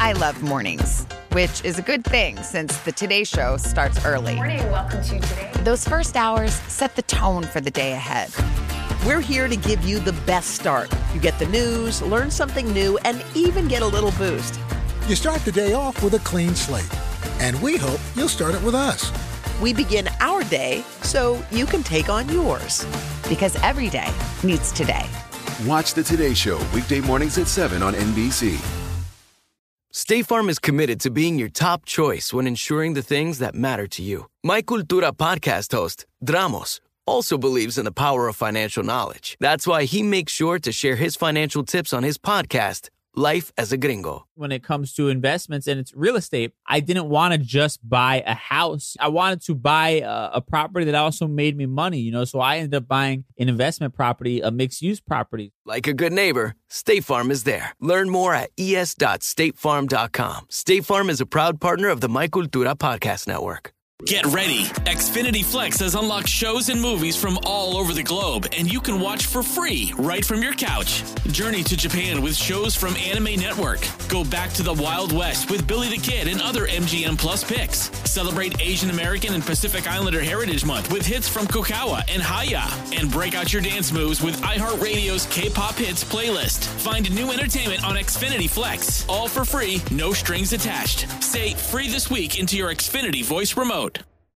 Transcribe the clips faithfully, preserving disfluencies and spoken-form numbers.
I love mornings, which is a good thing since the Today Show starts early. Good morning. Welcome to Today. Those first hours set the tone for the day ahead. We're here to give you the best start. You get the news, learn something new, and even get a little boost. You start the day off with a clean slate, and we hope you'll start it with us. We begin our day so you can take on yours. Because every day needs today. Watch the Today Show weekday mornings at seven on N B C. State Farm is committed to being your top choice when ensuring the things that matter to you. My Cultura podcast host, Dramos, also believes in the power of financial knowledge. That's why he makes sure to share his financial tips on his podcast, Life as a Gringo. When it comes to investments and it's real estate, I didn't want to just buy a house. I wanted to buy a, a property that also made me money, you know, so I ended up buying an investment property, a mixed-use property. Like a good neighbor, State Farm is there. Learn more at e s dot state farm dot com. State Farm is a proud partner of the My Cultura Podcast Network. Get ready. Xfinity Flex has unlocked shows and movies from all over the globe, and you can watch for free right from your couch. Journey to Japan with shows from Anime Network. Go back to the Wild West with Billy the Kid and other M G M Plus picks. Celebrate Asian American and Pacific Islander Heritage Month with hits from Kokawa and Haya. And break out your dance moves with iHeartRadio's K-pop hits playlist. Find new entertainment on Xfinity Flex. All for free, no strings attached. Say free this week into your Xfinity voice remote.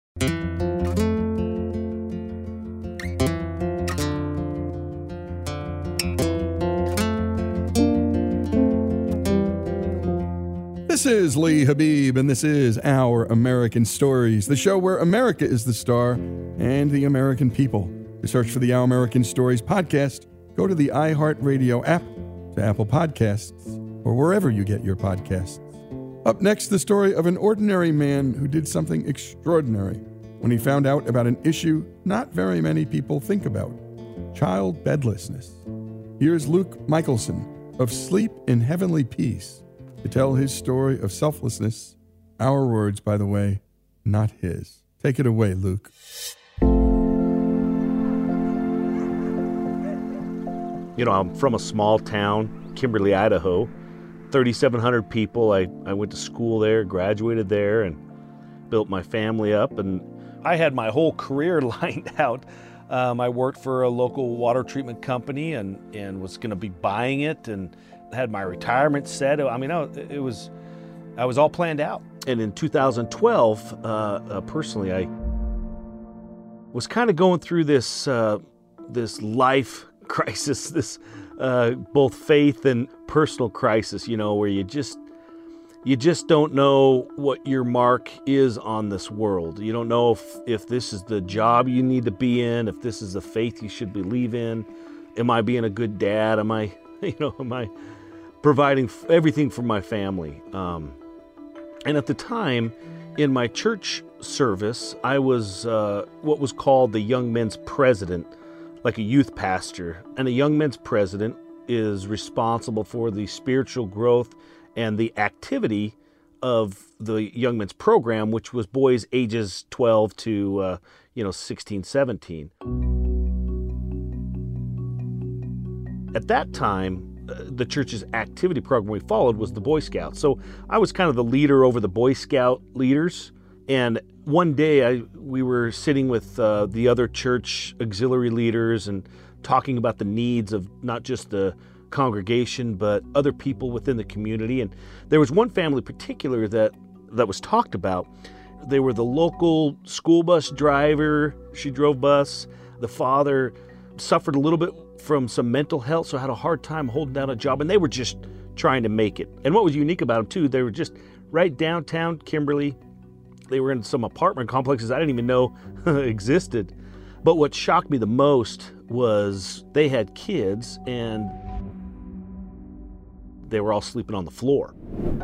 This is Lee Habib, and this is Our American Stories, the show where America is the star and the American people. To search for the Our American Stories podcast, go to the iHeartRadio app, to Apple Podcasts, or wherever you get your podcasts. Up next, the story of an ordinary man who did something extraordinary when he found out about an issue not very many people think about: child bedlessness. Here's Luke Michelson of Sleep in Heavenly Peace to tell his story of selflessness. Our words, by the way, not his. Take it away, Luke. You know, I'm from a small town, Kimberly, Idaho. thirty-seven hundred people. I, I went to school there, graduated there, and built my family up. And I had my whole career lined out. Um, I worked for a local water treatment company and, and was going to be buying it, and had my retirement set. I mean, it was, I was all planned out. And in two thousand twelve, uh, uh, personally, I was kind of going through this uh, this life crisis, this uh, both faith and personal crisis, you know, where you just you just don't know what your mark is on this world. You don't know if, if this is the job you need to be in, if this is the faith you should believe in. Am I being a good dad? Am I, you know, am I providing everything for my family? Um, and at the time, in my church service, I was uh, what was called the young men's president, like a youth pastor. And a young men's president is responsible for the spiritual growth and the activity of the young men's program, which was boys ages twelve to uh, you know sixteen, seventeen. At that time, uh, the church's activity program we followed was the Boy Scouts. So I was kind of the leader over the Boy Scout leaders. And one day I we were sitting with uh, the other church auxiliary leaders and talking about the needs of not just the congregation, but other people within the community. And there was one family in particular that, that was talked about. They were the local school bus driver. She drove bus. The father suffered a little bit from some mental health, so had a hard time holding down a job, and they were just trying to make it. And what was unique about them, too, they were just right downtown Kimberly. They were in some apartment complexes I didn't even know existed. But what shocked me the most was they had kids, and they were all sleeping on the floor.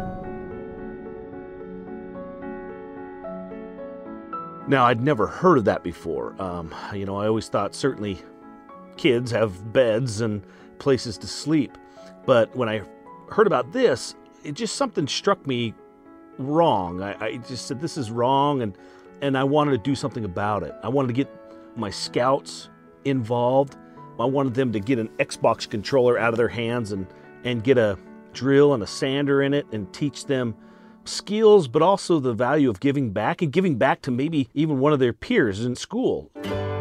Now, I'd never heard of that before. Um, you know, I always thought certainly kids have beds and places to sleep. But when I heard about this, it just something struck me wrong. I, I just said, this is wrong, and, and I wanted to do something about it. I wanted to get my scouts involved. I wanted them to get an Xbox controller out of their hands and, and get a drill and a sander in it and teach them skills, but also the value of giving back and giving back to maybe even one of their peers in school.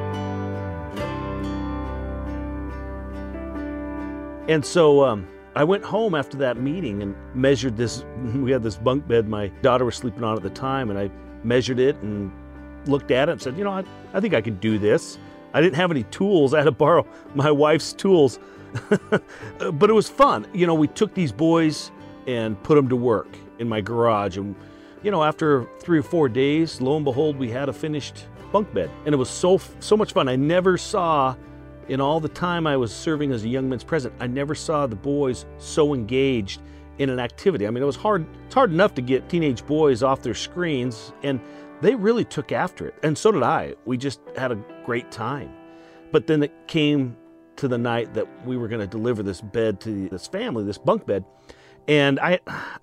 And so um, I went home after that meeting and measured this. We had this bunk bed my daughter was sleeping on at the time, and I measured it and looked at it and said, you know, I, I think I can do this. I didn't have any tools. I had to borrow my wife's tools. But it was fun. You know, we took these boys and put them to work in my garage. And, you know, after three or four days, lo and behold, we had a finished bunk bed. And it was so, so much fun. I never saw, in all the time I was serving as a Young Men's president, I never saw the boys so engaged in an activity. I mean, it was hard, it's hard enough to get teenage boys off their screens, and they really took after it. And so did I. We just had a great time. But then it came to the night that we were going to deliver this bed to this family, this bunk bed. And I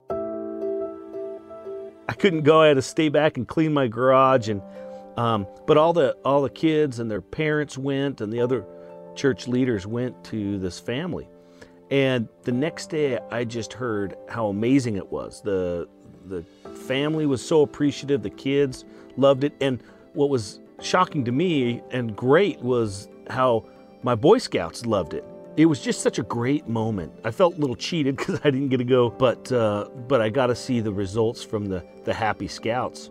I couldn't go. I had to stay back and clean my garage. And um, but all the all the kids and their parents went, and the other church leaders went to this family. And the next day, I just heard how amazing it was. The the family was so appreciative. The kids loved it. And what was shocking to me and great was how my Boy Scouts loved it. It was just such a great moment. I felt a little cheated because I didn't get to go, but uh, but I got to see the results from the, the happy Scouts.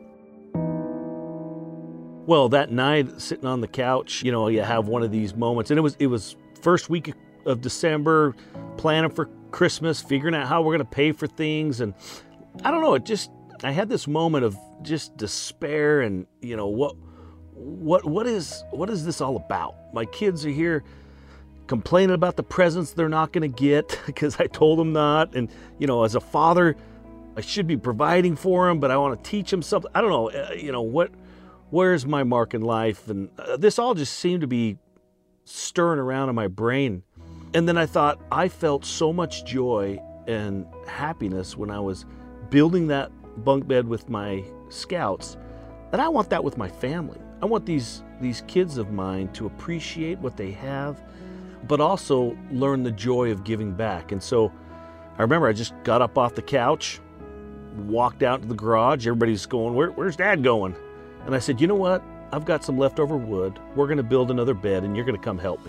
Well, that night, sitting on the couch, you know, you have one of these moments, and it was it was first week of December, planning for Christmas, figuring out how we're going to pay for things, and I don't know, it just, I had this moment of just despair, and you know, what what what is what is this all about? My kids are here complaining about the presents they're not going to get because I told them not, and you know, as a father, I should be providing for them, but I want to teach them something. I don't know, uh, you know, what where's my mark in life? And uh, this all just seemed to be stirring around in my brain. And then I thought, I felt so much joy and happiness when I was building that bunk bed with my Scouts, that I want that with my family. I want these these kids of mine to appreciate what they have, but also learn the joy of giving back. And so I remember I just got up off the couch, walked out to the garage. Everybody's going, Where, where's Dad going? And I said, you know what? I've got some leftover wood. We're going to build another bed, and you're going to come help me.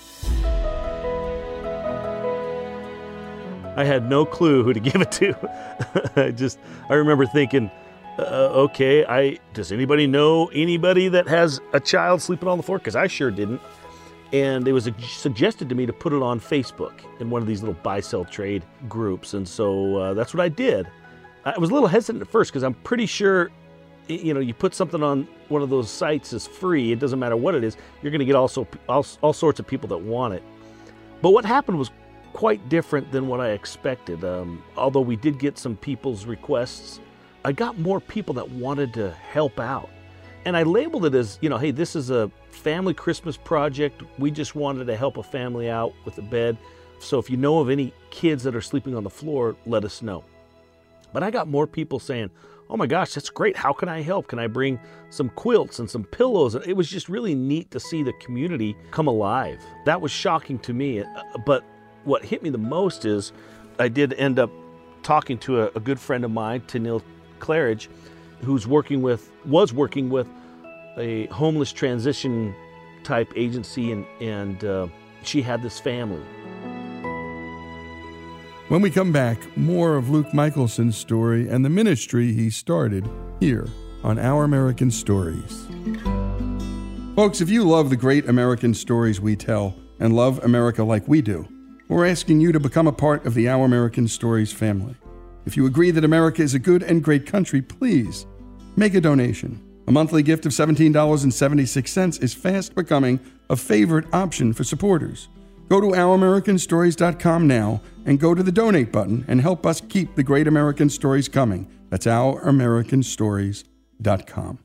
I had no clue who to give it to. I just, I remember thinking, uh, okay, I does anybody know anybody that has a child sleeping on the floor? Because I sure didn't. And it was a, suggested to me to put it on Facebook in one of these little buy-sell trade groups. And so uh, that's what I did. I was a little hesitant at first because I'm pretty sure, you know, you put something on one of those sites as free, it doesn't matter what it is, you're going to get also all, all sorts of people that want it. But what happened was quite different than what I expected. Um, although we did get some people's requests, I got more people that wanted to help out. And I labeled it as, you know, hey, this is a family Christmas project. We just wanted to help a family out with a bed. So if you know of any kids that are sleeping on the floor, let us know. But I got more people saying, oh my gosh, that's great. How can I help? Can I bring some quilts and some pillows? It was just really neat to see the community come alive. That was shocking to me. But what hit me the most is I did end up talking to a, a good friend of mine, Tennille Claridge, who's working with, was working with a homeless transition type agency, and, and uh, she had this family. When we come back, more of Luke Michelson's story and the ministry he started here on Our American Stories. Folks, if you love the great American stories we tell and love America like we do, we're asking you to become a part of the Our American Stories family. If you agree that America is a good and great country, please make a donation. A monthly gift of seventeen dollars and seventy-six cents is fast becoming a favorite option for supporters. Go to our american stories dot com now and go to the donate button and help us keep the great American stories coming. That's our american stories dot com.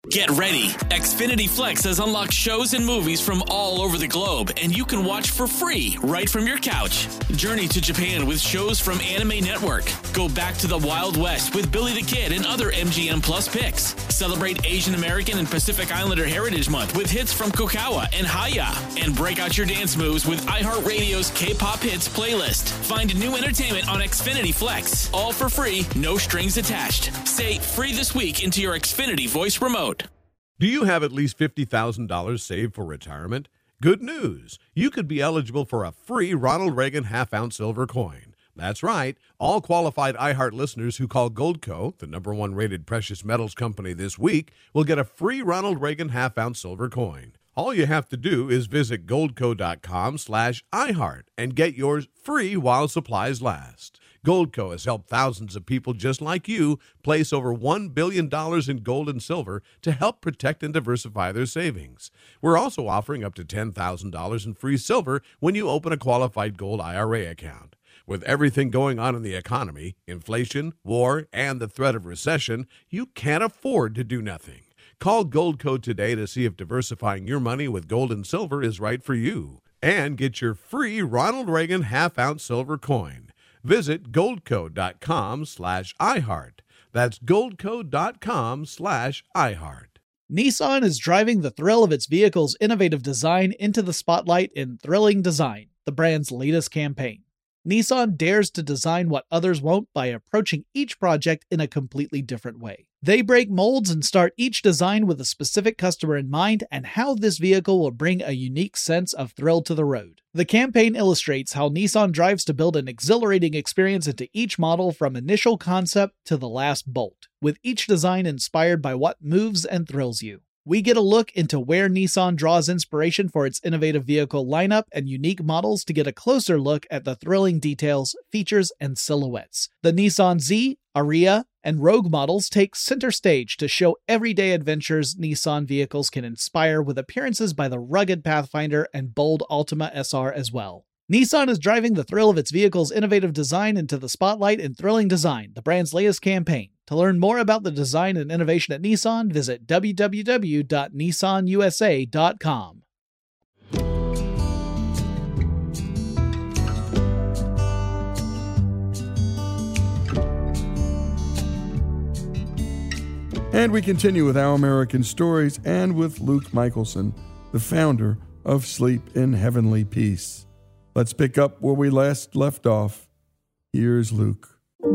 Get ready. Xfinity Flex has unlocked shows and movies from all over the globe, and you can watch for free right from your couch. Journey to Japan with shows from Anime Network. Go back to the Wild West with Billy the Kid and other M G M Plus picks. Celebrate Asian American and Pacific Islander Heritage Month with hits from Kokawa and Haya. And break out your dance moves with iHeartRadio's K-pop hits playlist. Find new entertainment on Xfinity Flex. All for free, no strings attached. Say free this week into your Xfinity voice remote. Do you have at least fifty thousand dollars saved for retirement? Good news. You could be eligible for a free Ronald Reagan half-ounce silver coin. That's right. All qualified iHeart listeners who call Goldco, the number one rated precious metals company this week, will get a free Ronald Reagan half-ounce silver coin. All you have to do is visit goldco.com slash iHeart and get yours free while supplies last. Goldco has helped thousands of people just like you place over one billion dollars in gold and silver to help protect and diversify their savings. We're also offering up to ten thousand dollars in free silver when you open a qualified gold I R A account. With everything going on in the economy, inflation, war, and the threat of recession, you can't afford to do nothing. Call Goldco today to see if diversifying your money with gold and silver is right for you. And get your free Ronald Reagan half-ounce silver coin. Visit goldco.com slash iHeart. That's goldco.com slash iHeart. Nissan is driving the thrill of its vehicle's innovative design into the spotlight in Thrilling Design, the brand's latest campaign. Nissan dares to design what others won't by approaching each project in a completely different way. They break molds and start each design with a specific customer in mind and how this vehicle will bring a unique sense of thrill to the road. The campaign illustrates how Nissan drives to build an exhilarating experience into each model from initial concept to the last bolt, with each design inspired by what moves and thrills you. We get a look into where Nissan draws inspiration for its innovative vehicle lineup and unique models to get a closer look at the thrilling details, features, and silhouettes. The Nissan Z, Ariya, and Rogue models take center stage to show everyday adventures Nissan vehicles can inspire with appearances by the rugged Pathfinder and bold Altima S R as well. Nissan is driving the thrill of its vehicle's innovative design into the spotlight in Thrilling Design, the brand's latest campaign. To learn more about the design and innovation at Nissan, visit w w w dot nissan u s a dot com. And we continue with Our American Stories and with Luke Michelson, the founder of Sleep in Heavenly Peace. Let's pick up where we last left off. Here's Luke.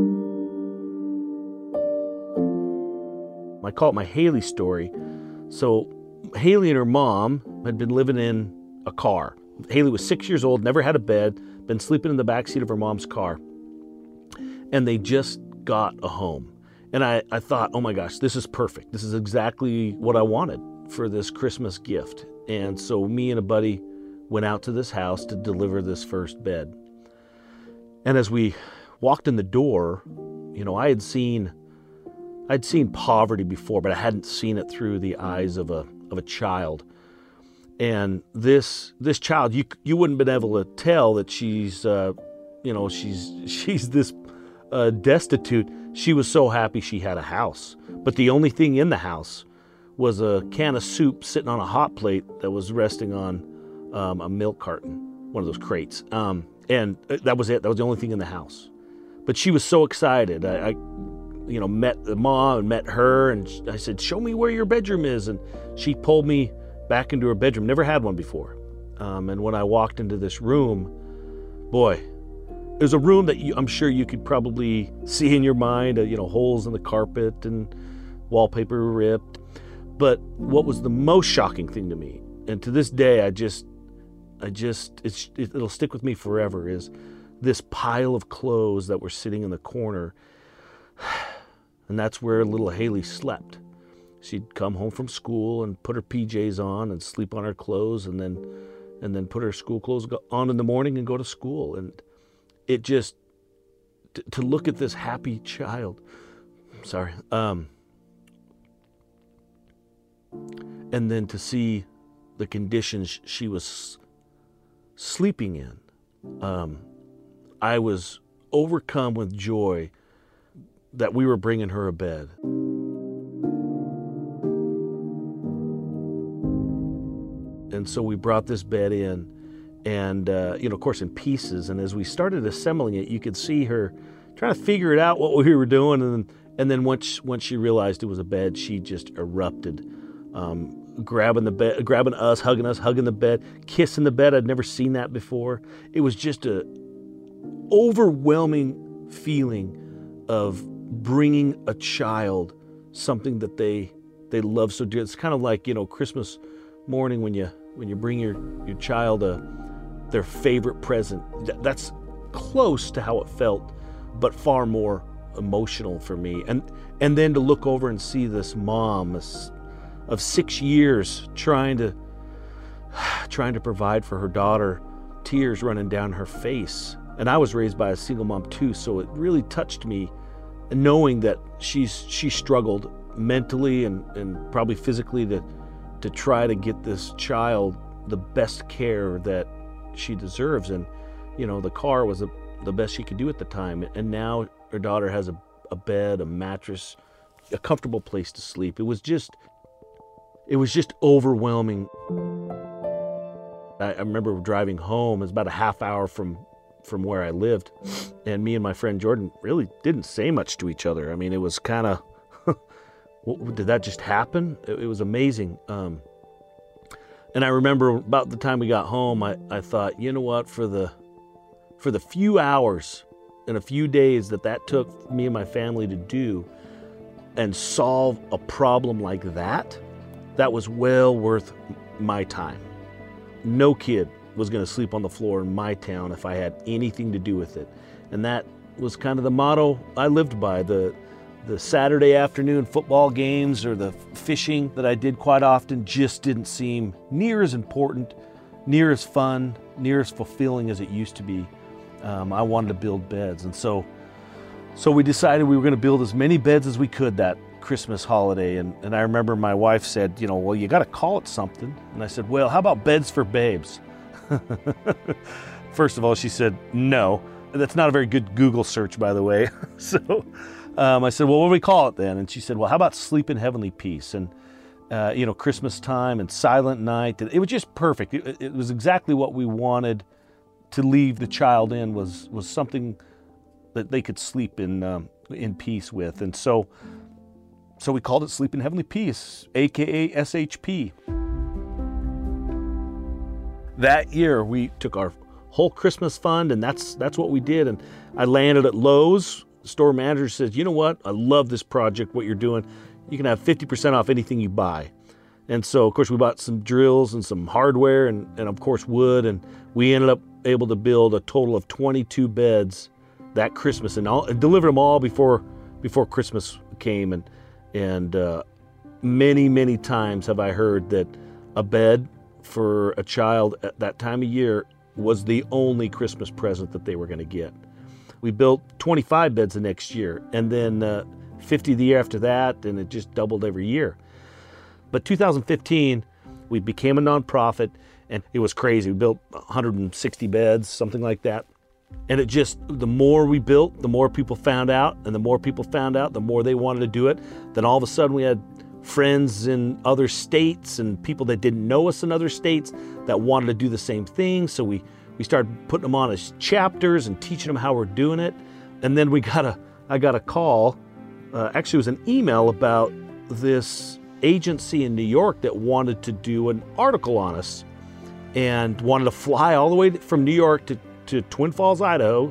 I call it my Haley story. So Haley and her mom had been living in a car. Haley was six years old, never had a bed, been sleeping in the backseat of her mom's car. And they just got a home. And I, I thought, oh my gosh, this is perfect. This is exactly what I wanted for this Christmas gift. And so me and a buddy went out to this house to deliver this first bed. And as we walked in the door, you know, I had seen I'd seen poverty before, but I hadn't seen it through the eyes of a of a child. And this this child, you you wouldn't have been able to tell that she's uh, you know she's she's this uh, destitute. She was so happy she had a house, but the only thing in the house was a can of soup sitting on a hot plate that was resting on um, a milk carton, one of those crates, um, and that was it. That was the only thing in the house. But she was so excited. I. I you know, met the mom and met her, and I said, show me where your bedroom is. And she pulled me back into her bedroom. Never had one before. Um, and when I walked into this room, boy, it was a room that you, I'm sure you could probably see in your mind, uh, you know, holes in the carpet and wallpaper ripped. But what was the most shocking thing to me, and to this day, I just, I just, it's, it, it'll stick with me forever, is this pile of clothes that were sitting in the corner. And that's where little Haley slept. She'd come home from school and put her P Js on and sleep on her clothes, and then and then put her school clothes on in the morning and go to school. And it just, to, to look at this happy child, sorry, um, and then to see the conditions she was sleeping in, um, I was overcome with joy that we were bringing her a bed. And so we brought this bed in, and, uh, you know, of course, in pieces. And as we started assembling it, you could see her trying to figure it out what we were doing. And then, and then once, once she realized it was a bed, she just erupted, um, grabbing the bed, grabbing us, hugging us, hugging the bed, kissing the bed. I'd never seen that before. It was just a overwhelming feeling of bringing a child something that they they love so dear. It's kind of like, you know, Christmas morning when you when you bring your your child a their favorite present. That's close to how it felt, but far more emotional for me. And and then to look over and see this mom of six years trying to trying to provide for her daughter, tears running down her face. And I was raised by a single mom too, so it really touched me knowing that she's she struggled mentally and, and probably physically to to try to get this child the best care that she deserves. And, you know, the car was a, the best she could do at the time. And now her daughter has a, a bed, a mattress, a comfortable place to sleep. It was just, it was just overwhelming. I, I remember driving home. It was about a half hour from from where I lived, and me and my friend Jordan really didn't say much to each other. I mean, it was kind of, did that just happen? It, it was amazing. Um, and I remember about the time we got home, I, I thought, you know what, for the, for the few hours and a few days that that took me and my family to do and solve a problem like that, that was well worth my time. No kid was going to sleep on the floor in my town if I had anything to do with it. And that was kind of the motto I lived by. The the Saturday afternoon football games or the fishing that I did quite often just didn't seem near as important, near as fun, near as fulfilling as it used to be. Um, I wanted to build beds. And so so we decided we were going to build as many beds as we could that Christmas holiday. And, and I remember my wife said, you know, well, you got to call it something. And I said, well, how about Beds for Babes? First of all, she said, no. That's not a very good Google search, by the way. so um, I said, well, what do we call it then? And she said, well, how about Sleep in Heavenly Peace? And, uh, you know, Christmas time and Silent Night. It was just perfect. It, it was exactly what we wanted to leave the child in, was was something that they could sleep in um, in peace with. And so, so we called it Sleep in Heavenly Peace, a k a. S H P. That year, we took our whole Christmas fund, and that's that's what we did. And I landed at Lowe's. The store manager says, you know what? I love this project, what you're doing. You can have fifty percent off anything you buy. And so, of course, we bought some drills and some hardware and, and of course, wood. And we ended up able to build a total of twenty-two beds that Christmas and, all, and deliver them all before before Christmas came. And, and uh, many, many times have I heard that a bed for a child at that time of year was the only Christmas present that they were going to get. We built twenty-five beds the next year, and then uh, fifty the year after that, and it just doubled every year. But two thousand fifteen, we became a nonprofit, and it was crazy. We built one hundred sixty beds, something like that. And it just, the more we built, the more people found out, and the more people found out, the more they wanted to do it. Then all of a sudden we had friends in other states and people that didn't know us in other states that wanted to do the same thing. So we, we started putting them on as chapters and teaching them how we're doing it. And then we got a, I got a call, uh, actually it was an email about this agency in New York that wanted to do an article on us and wanted to fly all the way from New York to, to Twin Falls, Idaho,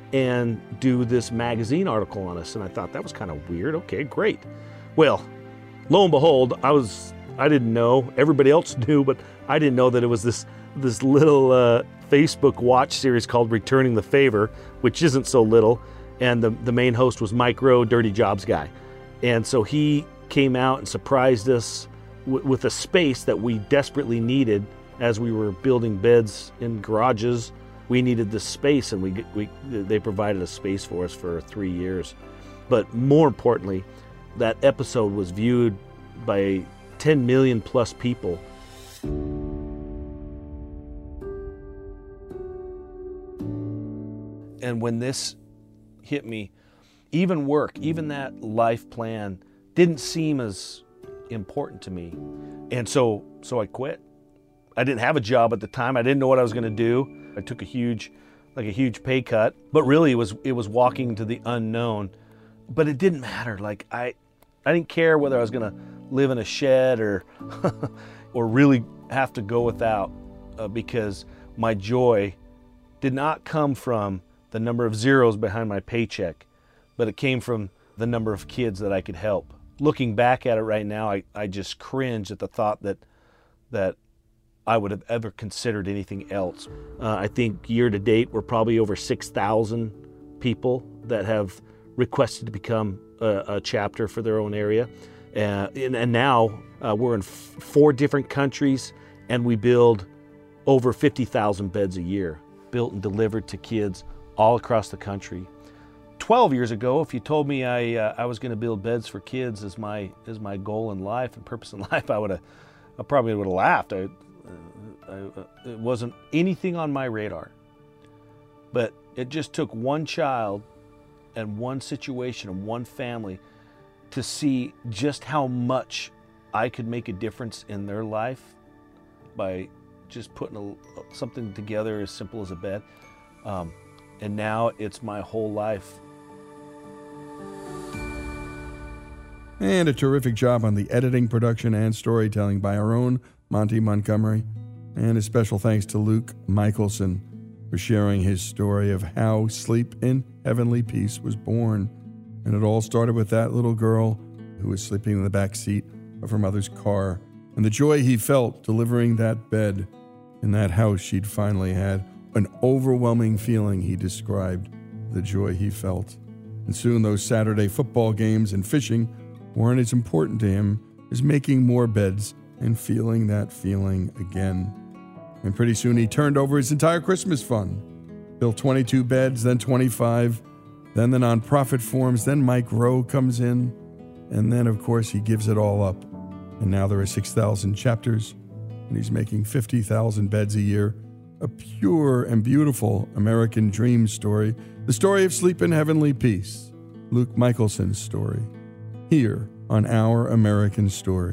and do this magazine article on us. And I thought that was kind of weird. Okay, great. Well, lo and behold, I was, I didn't know, everybody else knew, but I didn't know that it was this this little uh, Facebook watch series called Returning the Favor, which isn't so little, and the, the main host was Mike Rowe, Dirty Jobs guy. And so he came out and surprised us w- with a space that we desperately needed as we were building beds in garages. We needed this space, and we, we they provided a space for us for three years. But more importantly, that episode was viewed by ten million plus people. And when this hit me, even work, even that life plan didn't seem as important to me. And so so I quit. I didn't have a job at the time. I didn't know what I was going to do. I took a huge, like a huge pay cut, but really it was it was walking into the unknown. But it didn't matter. Like I, I didn't care whether I was going to live in a shed or, or really have to go without, uh, because my joy did not come from the number of zeros behind my paycheck, but it came from the number of kids that I could help. Looking back at it right now, I, I just cringe at the thought that that I would have ever considered anything else. Uh, I think year to date, we're probably over six thousand people that have requested to become a, a chapter for their own area. Uh, and, and now uh, we're in f- four different countries, and we build over fifty thousand beds a year, built and delivered to kids all across the country. twelve years ago, if you told me I uh, I was going to build beds for kids as my as my goal in life and purpose in life, I would have I probably would have laughed. I, I, uh, it wasn't anything on my radar. But it just took one child and one situation and one family to see just how much I could make a difference in their life by just putting a, something together as simple as a bed. Um, and now it's my whole life. And a terrific job on the editing, production, and storytelling by our own Monty Montgomery. And a special thanks to Luke Michelson for sharing his story of how Sleep in Heavenly Peace was born. And it all started with that little girl who was sleeping in the back seat of her mother's car, and the joy he felt delivering that bed in that house she'd finally had. An overwhelming feeling, he described, the joy he felt. And soon those Saturday football games and fishing weren't as important to him as making more beds and feeling that feeling again. And pretty soon he turned over his entire Christmas fund, built twenty-two beds, then twenty-five, then the nonprofit forms, then Mike Rowe comes in, and then, of course, he gives it all up. And now there are six thousand chapters, and he's making fifty thousand beds a year. A pure and beautiful American dream story, the story of Sleep in Heavenly Peace, Luke Michelson's story, here on Our American Story.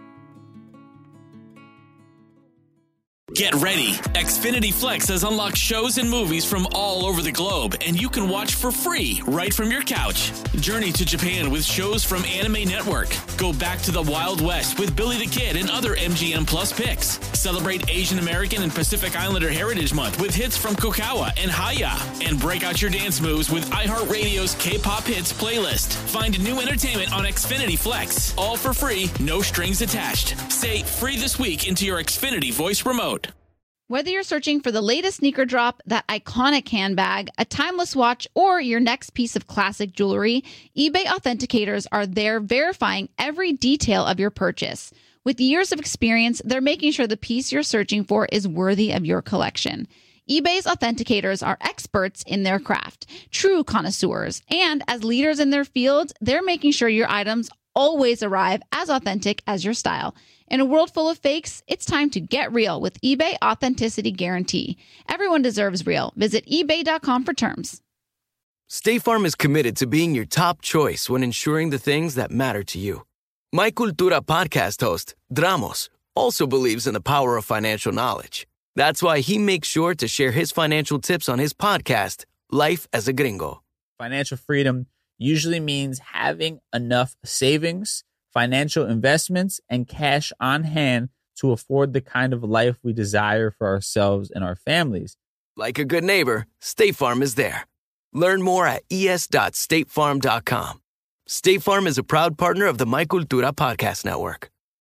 Get ready. Xfinity Flex has unlocked shows and movies from all over the globe, and you can watch for free right from your couch. Journey to Japan with shows from Anime Network. Go back to the Wild West with Billy the Kid and other M G M Plus picks. Celebrate Asian American and Pacific Islander Heritage Month with hits from Kokawa and Haya. And break out your dance moves with iHeartRadio's K-pop hits playlist. Find new entertainment on Xfinity Flex. All for free, no strings attached. Say free this week into your Xfinity voice remote. Whether you're searching for the latest sneaker drop, that iconic handbag, a timeless watch, or your next piece of classic jewelry, eBay authenticators are there verifying every detail of your purchase. With years of experience, they're making sure the piece you're searching for is worthy of your collection. eBay's authenticators are experts in their craft, true connoisseurs, and as leaders in their field, they're making sure your items always arrive as authentic as your style. In a world full of fakes, it's time to get real with eBay Authenticity Guarantee. Everyone deserves real. Visit ebay dot com for terms. State Farm is committed to being your top choice when ensuring the things that matter to you. My Cultura podcast host, Dramos, also believes in the power of financial knowledge. That's why he makes sure to share his financial tips on his podcast, Life as a Gringo. Financial freedom usually means having enough savings, financial investments, and cash on hand to afford the kind of life we desire for ourselves and our families. Like a good neighbor, State Farm is there. Learn more at e s dot state farm dot com. State Farm is a proud partner of the My Cultura Podcast Network.